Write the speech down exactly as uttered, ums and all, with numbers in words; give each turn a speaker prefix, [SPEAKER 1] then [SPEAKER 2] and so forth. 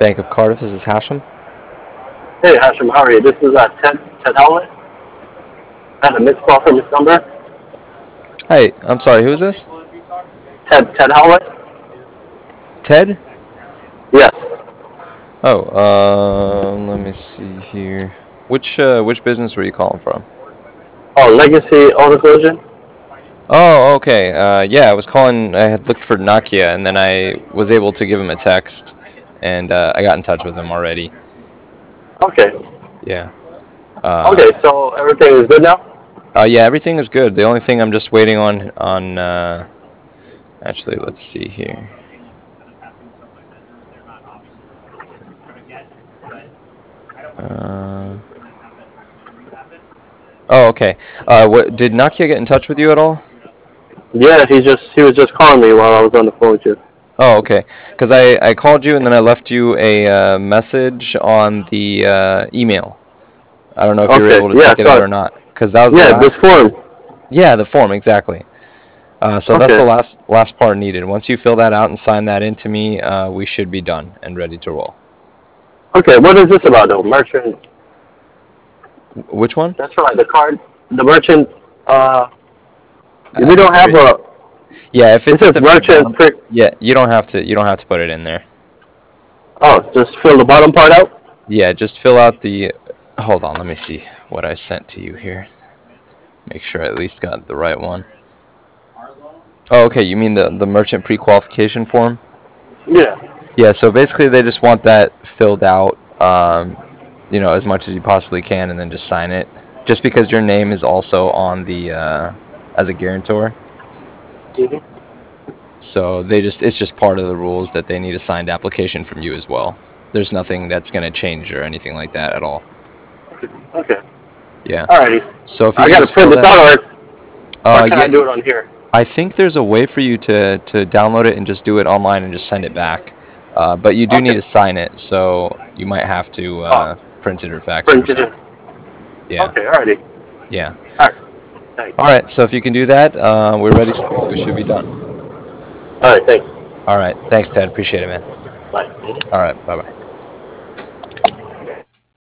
[SPEAKER 1] Bank of Cardiff. This is Hashem.
[SPEAKER 2] Hey, Hashem, how are you? This is uh, Ted Ted Howlett. I had a missed call from this number.
[SPEAKER 1] Hey, I'm sorry. Who is this?
[SPEAKER 2] Ted Ted Howlett.
[SPEAKER 1] Ted?
[SPEAKER 2] Yes.
[SPEAKER 1] Oh, uh, let me see here. Which uh, which business were you calling from?
[SPEAKER 2] Oh, Legacy Auto Collision.
[SPEAKER 1] Oh, okay. Uh, yeah, I was calling. I had looked for Nakia, and then I was able to give him a text, and uh, I got in touch with him already.
[SPEAKER 2] Okay.
[SPEAKER 1] Yeah. Uh,
[SPEAKER 2] Okay, so everything is good now.
[SPEAKER 1] uh, yeah, everything is good. The only thing I'm just waiting on on. Uh, actually, let's see here. Uh, oh, okay. Uh, what did Nakia get in touch with you at all?
[SPEAKER 2] Yeah, he just he was just calling me while I was on the phone with you.
[SPEAKER 1] Oh, okay. Because I, I called you and then I left you a uh, message on the uh, email. I don't know if you were
[SPEAKER 2] Okay.
[SPEAKER 1] able to
[SPEAKER 2] Yeah,
[SPEAKER 1] check
[SPEAKER 2] I
[SPEAKER 1] it
[SPEAKER 2] saw
[SPEAKER 1] out
[SPEAKER 2] it.
[SPEAKER 1] or not. Because that was the
[SPEAKER 2] Yeah, this
[SPEAKER 1] last.
[SPEAKER 2] form.
[SPEAKER 1] Yeah, the form exactly. Uh, so that's the
[SPEAKER 2] Okay.
[SPEAKER 1] last last part needed. Once you fill that out and sign that in to me, uh, we should be done and ready to roll.
[SPEAKER 2] Okay, what is this about though? Merchant.
[SPEAKER 1] Wh- Which one?
[SPEAKER 2] That's right. The card. The merchant. Uh,
[SPEAKER 1] Uh,
[SPEAKER 2] we don't have
[SPEAKER 1] pre-
[SPEAKER 2] a.
[SPEAKER 1] yeah, if
[SPEAKER 2] It
[SPEAKER 1] it's at
[SPEAKER 2] says
[SPEAKER 1] the very
[SPEAKER 2] merchant.
[SPEAKER 1] bottom.
[SPEAKER 2] Pre-
[SPEAKER 1] Yeah, you don't have to. You don't have to put it in there.
[SPEAKER 2] oh, just fill the bottom part out.
[SPEAKER 1] Yeah, just fill out the. Hold on, let me see what I sent to you here. Make sure I at least got the right one. Oh, okay. You mean the the merchant pre-qualification form?
[SPEAKER 2] Yeah.
[SPEAKER 1] Yeah. So basically, they just want that filled out, um, you know, as much as you possibly can, and then just sign it. Just because your name is also on the uh, as a guarantor,
[SPEAKER 2] hmm
[SPEAKER 1] so they just it's just part of the rules that they need a signed application from you as well. There's nothing that's going to change or anything like that at all.
[SPEAKER 2] Okay.
[SPEAKER 1] Yeah.
[SPEAKER 2] Alrighty.
[SPEAKER 1] So if you
[SPEAKER 2] I
[SPEAKER 1] can
[SPEAKER 2] gotta
[SPEAKER 1] just
[SPEAKER 2] print
[SPEAKER 1] fill
[SPEAKER 2] this
[SPEAKER 1] that.
[SPEAKER 2] out, or or
[SPEAKER 1] Uh,
[SPEAKER 2] can I
[SPEAKER 1] yeah.
[SPEAKER 2] do it on here?
[SPEAKER 1] I think there's a way for you to to download it and just do it online and just send it back. Uh, but you do need
[SPEAKER 2] Okay.
[SPEAKER 1] to sign it, so you might have to
[SPEAKER 2] Oh,
[SPEAKER 1] uh, print it or fax it or
[SPEAKER 2] print it in.
[SPEAKER 1] something. Yeah,
[SPEAKER 2] Okay. Alrighty.
[SPEAKER 1] yeah.
[SPEAKER 2] Alright. Thanks.
[SPEAKER 1] All right. So if you can do that, uh, we're ready to roll. We should be done.
[SPEAKER 2] Alright. Thanks.
[SPEAKER 1] All right. Thanks, Ted. Appreciate it, man.
[SPEAKER 2] Bye.
[SPEAKER 1] All right. Bye bye.